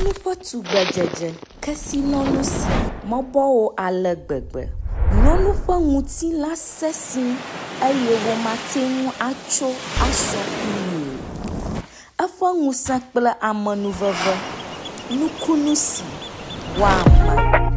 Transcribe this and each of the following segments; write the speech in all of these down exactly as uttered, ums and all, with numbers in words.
Nyɔnu ƒe tugbedzedze kesinɔnu si mebɔwo ale gbegbe. Nyɔnu ƒe ŋutilã sesẽ eye womate ŋu atso asɔ kplii o. Eƒe ŋusẽ kple amenuveve nukunu si woame.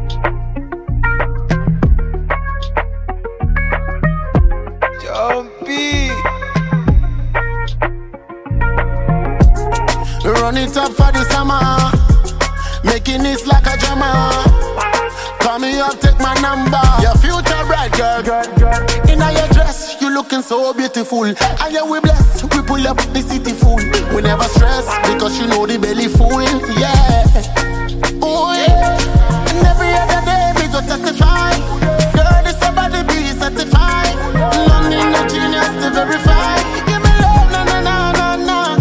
Run it up for the summer, making this like a drama. Call me up, take my number. Your future bright girl, girl, girl. In your dress, you looking so beautiful. And yeah, we blessed, we pull up the city full. We never stress because you know the belly full. Yeah, oh yeah. And every other day we go testify. Girl, this somebody be certified. None in the genius to verify. Give me love, na na na na na.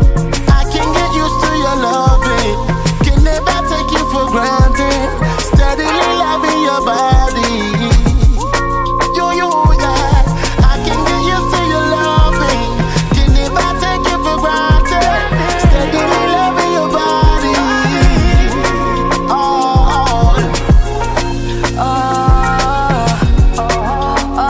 Loving, can never take you for granted. Steadily loving your body. You, you, yeah. I can get used to your loving. Can never take you for granted. Steadily loving your body. Oh, oh, oh, oh, oh,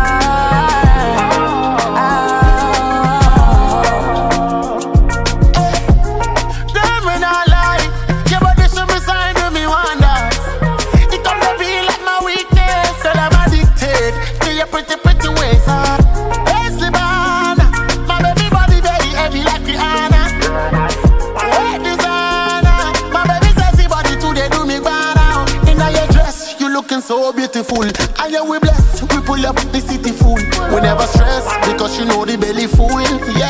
pretty, pretty ways, huh? Hey, Sibana, my baby body very heavy like Rihanna. Hey, designer, my baby sexy body today do me banana. In your dress, you looking so beautiful. And yeah, we blessed, we pull up the city full. We never stress because you know the belly full.